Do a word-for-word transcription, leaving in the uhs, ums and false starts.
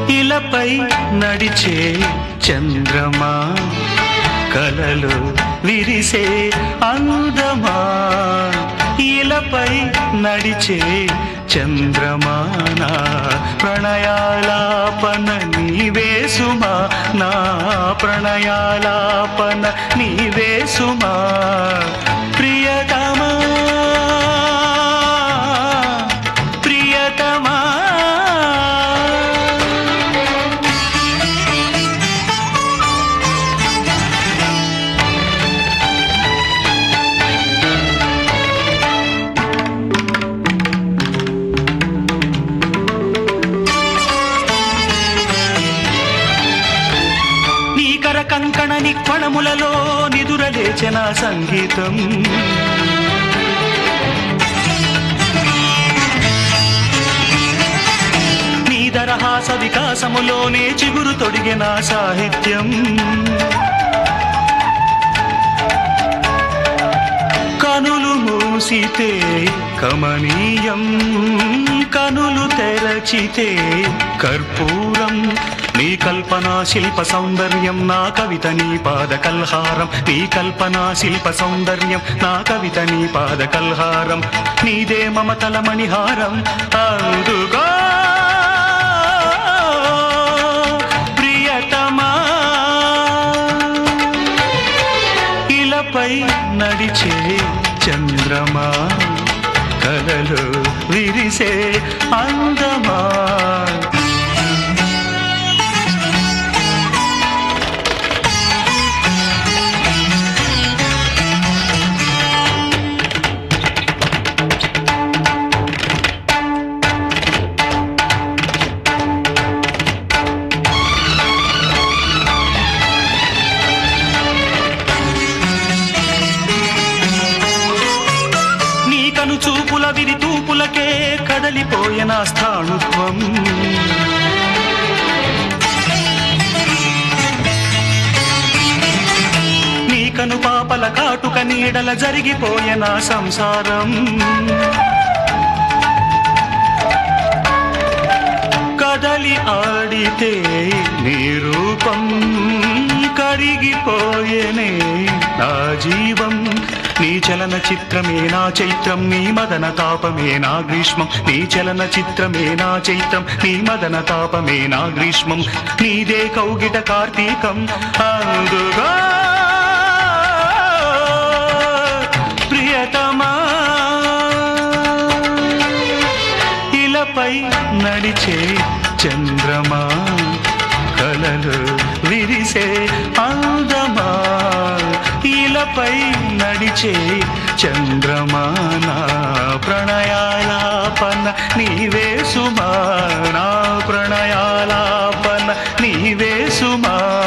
ఇలపై నడిచే చంద్రమా కలలు విరిసే అందమా ఇలపై నడిచే చంద్రమానా ప్రణయాలాపన నీవే సుమా నా ప్రణయాలాపన నీవే సుమా ప్రియతమా ప్రియతమా కంకణ నిక్వణములలో నిదురలేచిన సంగీతం నీ దరహాస వికాసములోనే చిగురు తొడిగిన సాహిత్యం కనులు మూసితే కమనీయం కనులు తెరచితే కర్పూరం నీ కల్పనా శిల్ప సౌందర్యం నా కవిత నీ పాద కల్హారం నీ కల్పనా శిల్ప సౌందర్యం నా కవిత నీ పాద కల్హారం నీదే మమతల మణిహారం అందుకో ప్రియతమా ఇలపై నడిచే చంద్రమా కలలు విరిసే అందమా చూపుల విరి తూపులకే కదలిపోయిన స్థాణుత్వం నీ కను పాపల కాటుక నీడల జరిగిపోయిన సంసారం కదలి ఆడితే నీ రూపం కరిగిపోయేనే నా జీవం నీ చలన చిత్రమే నా చైత్రం నీ మదన తాపమే నా గ్రీష్మం నీ చలన చిత్రమే నా చైత్రం నీ మదన తాపమే నా గ్రీష్మం నీదే కౌగిట కార్తీకం అందుగా ప్రియతమా ఇలపై నడిచే చంద్రమా కలలు విరిసే అందమా ఇలపై నడిచే చంద్రమా నా ప్రణయాలాపన నీవే సుమా నా ప్రణయాలాపన నీవే సుమా